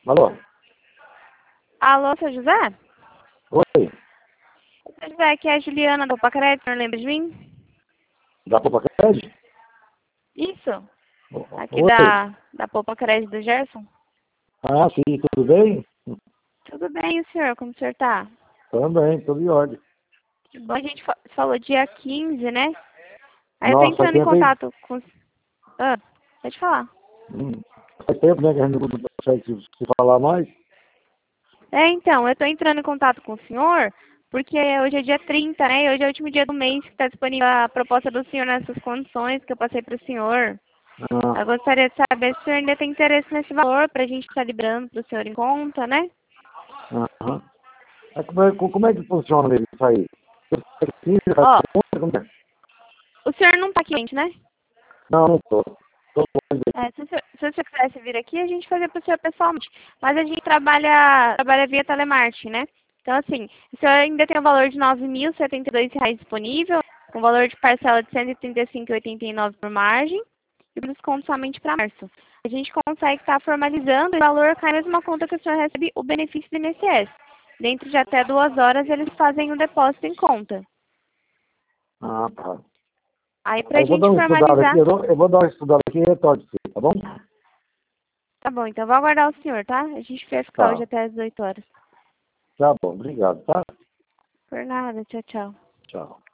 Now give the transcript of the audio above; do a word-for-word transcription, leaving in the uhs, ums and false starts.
Alô? Alô, seu José? Oi, Seu José, aqui é a Juliana do Pacrédito, não lembra de mim? da Copa Crédito? Isso, aqui Oi. da, da Poupa Crédito do Gerson. Ah, sim, tudo bem? Tudo bem, e o senhor? Como o senhor tá? Também, tudo em ordem. Que bom, a gente fa- falou dia quinze, né? Aí eu tô Nossa, faz entrando em tempo aí. contato com... Ah, pode falar. Hum, Faz tempo, né, que a gente não consegue se, se falar mais. É, então, eu tô entrando em contato com o senhor, porque hoje é dia trinta, né? E hoje é o último dia do mês que está disponível a proposta do senhor nessas condições que eu passei para o senhor. Ah, Eu gostaria de saber se o senhor ainda tem interesse nesse valor para a gente estar liberando para o senhor em conta, né? aham. Mas como, é, como é que funciona mesmo isso aí? Você faz quinze, faz Ó, conta, como é? o senhor não está cliente, né? Não, não tô. Tô longe. É, se, o senhor, se o senhor quisesse vir aqui, a gente fazia para o senhor pessoalmente. Mas a gente trabalha, trabalha via telemarketing, né? Então, assim, o senhor ainda tem o valor de nove mil e setenta e dois reais disponível, com valor de parcela de cento e trinta e cinco reais e oitenta e nove centavos por margem, e o desconto somente para março. A gente consegue estar formalizando e o valor cai na mesma conta que o senhor recebe o benefício do I N S S. Dentro de até duas horas, eles fazem o depósito em conta. Ah, tá. Aí, para Aí a eu vou dar gente uma estudada aqui, formalizar... eu, dou, eu vou dar uma estudada aqui e retorno pra você, tá bom? Tá bom, então vou aguardar o senhor, tá? A gente vai ficar hoje Tá. até as dezoito horas. Tá bom, obrigado, tá? Por nada, tchau, tchau. Tchau.